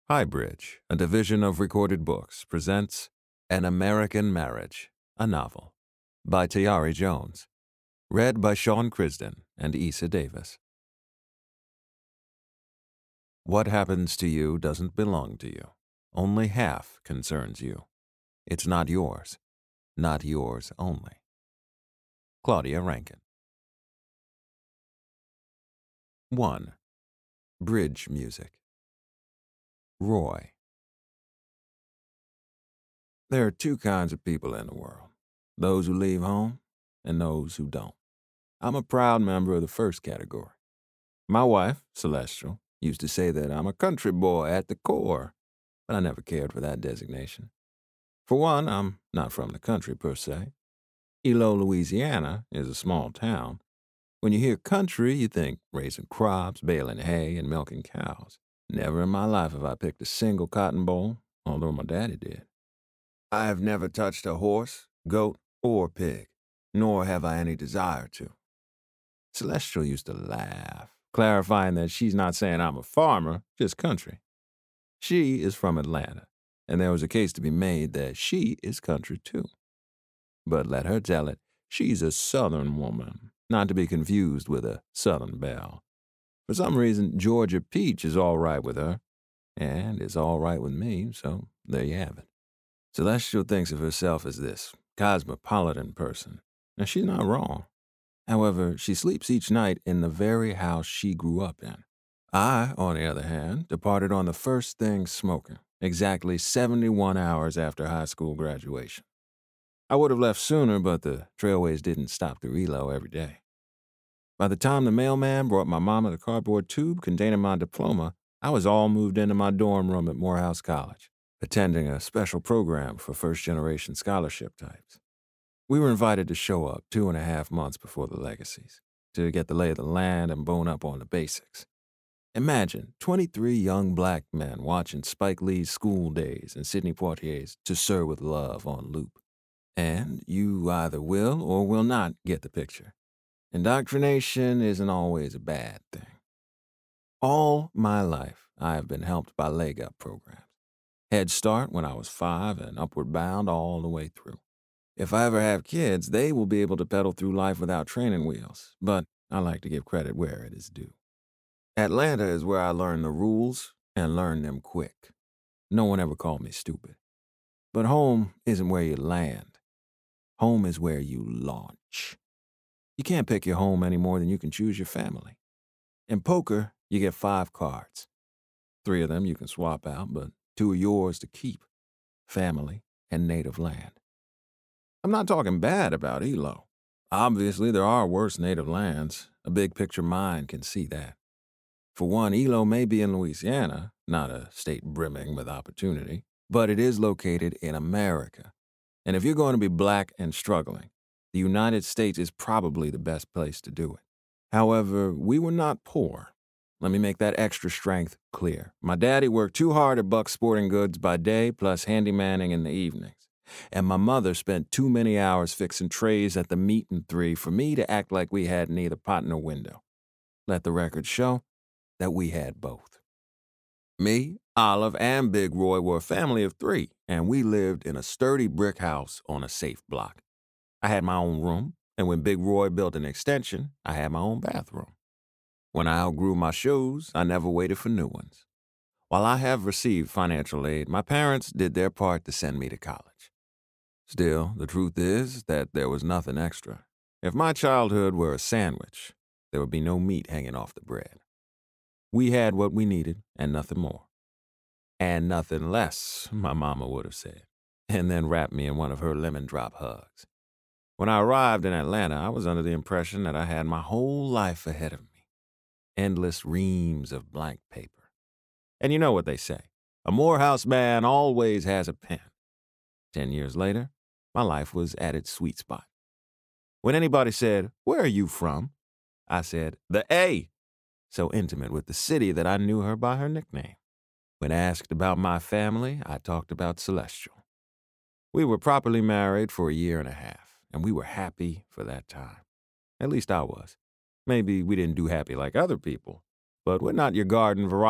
Highbridge, a division of Recorded Books, presents An American Marriage, a novel, by Tayari Jones, read by Sean Crisden and Issa Davis. What happens to you doesn't belong to you. Only half concerns you. It's not yours only. Claudia Rankine. 1. Bridge music. Roy. There are two kinds of people in the world, those who leave home and those who don't. I'm a proud member of the first category. My wife, Celestial, used to say that I'm a country boy at the core, but I never cared for that designation. For one, I'm not from the country per se. Elo, Louisiana is a small town. When you hear country, you think raising crops, baling hay, and milking cows. Never in my life have I picked a single cotton boll, although my daddy did. I have never touched a horse, goat, or pig, nor have I any desire to. Celestial used to laugh, clarifying that she's not saying I'm a farmer, just country. She is from Atlanta, and there was a case to be made that she is country too. But let her tell it, she's a Southern woman, not to be confused with a Southern belle. For some reason, Georgia Peach is all right with her, and it's all right with me, so there you have it. Celestial thinks of herself as this cosmopolitan person, and she's not wrong. However, she sleeps each night in the very house she grew up in. I, on the other hand, departed on the first thing smoking, exactly 71 hours after high school graduation. I would have left sooner, but the trailways didn't stop to reload every day. By the time the mailman brought my mama the cardboard tube containing my diploma, I was all moved into my dorm room at Morehouse College, attending a special program for first-generation scholarship types. We were invited to show up 2.5 months before the legacies, to get the lay of the land and bone up on the basics. Imagine 23 young black men watching Spike Lee's School Days and Sidney Poitier's To Sir with Love on loop. And you either will or will not get the picture. Indoctrination isn't always a bad thing. All my life, I have been helped by leg-up programs. Head Start when I was 5 and Upward Bound all the way through. If I ever have kids, they will be able to pedal through life without training wheels, but I like to give credit where it is due. Atlanta is where I learned the rules and learned them quick. No one ever called me stupid. But home isn't where you land. Home is where you launch. You can't pick your home any more than you can choose your family. In poker, you get 5 cards. 3 of them you can swap out, but 2 are yours to keep: family and native land. I'm not talking bad about Elo. Obviously, there are worse native lands. A big picture mind can see that. For one, Elo may be in Louisiana, not a state brimming with opportunity, but it is located in America. And if you're going to be black and struggling, the United States is probably the best place to do it. However, we were not poor. Let me make that extra strength clear. My daddy worked too hard at Buck's Sporting Goods by day plus handymanning in the evenings. And my mother spent too many hours fixing trays at the Meat and Three for me to act like we had neither pot nor window. Let the record show that we had both. Me, Olive, and Big Roy were a family of 3, and we lived in a sturdy brick house on a safe block. I had my own room, and when Big Roy built an extension, I had my own bathroom. When I outgrew my shoes, I never waited for new ones. While I have received financial aid, my parents did their part to send me to college. Still, the truth is that there was nothing extra. If my childhood were a sandwich, there would be no meat hanging off the bread. We had what we needed and nothing more. And nothing less, my mama would have said, and then wrapped me in one of her lemon drop hugs. When I arrived in Atlanta, I was under the impression that I had my whole life ahead of me. Endless reams of blank paper. And you know what they say, a Morehouse man always has a pen. 10 years later, my life was at its sweet spot. When anybody said, "Where are you from?" I said, "The A," so intimate with the city that I knew her by her nickname. When asked about my family, I talked about Celestial. We were properly married for 1.5 years, and we were happy for that time. At least I was. Maybe we didn't do happy like other people, but we're not your garden variety.